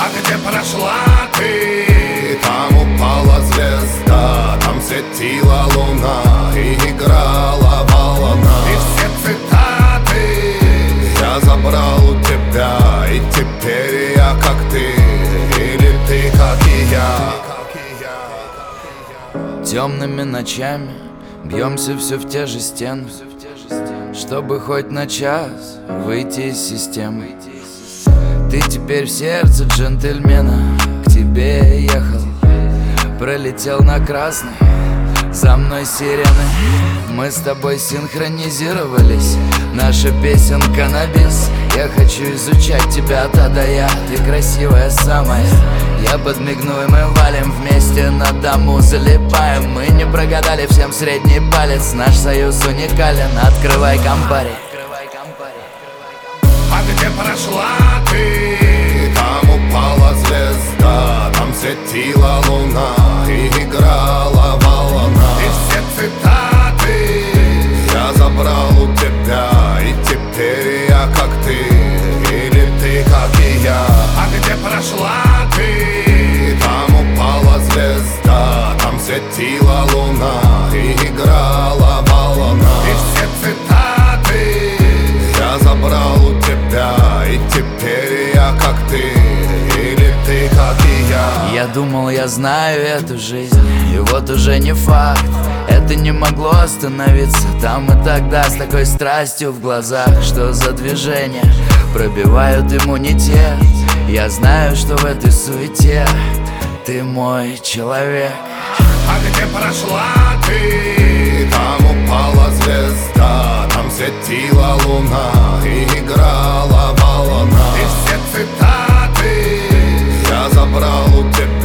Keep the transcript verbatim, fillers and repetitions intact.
где прошла ты? Там упала звезда, там светила луна и играла волна. И все цитаты я забрал у тебя, и теперь я как ты, или ты как и я. Темными ночами бьемся все в те же стены, чтобы хоть на час выйти из системы. Ты теперь в сердце джентльмена, к тебе ехал, пролетел на красный, за мной сирены. Мы с тобой синхронизировались, наша песенка на бис. Я хочу изучать тебя та до я, ты красивая самая. Я подмигну, и мы валим вместе на дому, залипаем. Мы не прогадали, всем средний палец, наш союз уникален. Открывай компари. А где прошла ты? Там упала звезда, там светила луна и играла волна. И все цитаты я забрал у тебя, и теперь я как ты, или ты как и я. А где прошла ты? Там упала звезда, там светила луна и играла волна. И все цитаты я забрал у тебя, и теперь я как ты, или ты как и я. Я думал, я знаю эту жизнь, и вот уже не факт. Это не могло остановиться там и тогда, с такой страстью в глазах. Что за движения пробивают иммунитет? Я знаю, что в этой суете ты мой человек. А где прошла ты? Там упала звезда, там светила луна и играла волна. И все цитаты я забрал у тебя,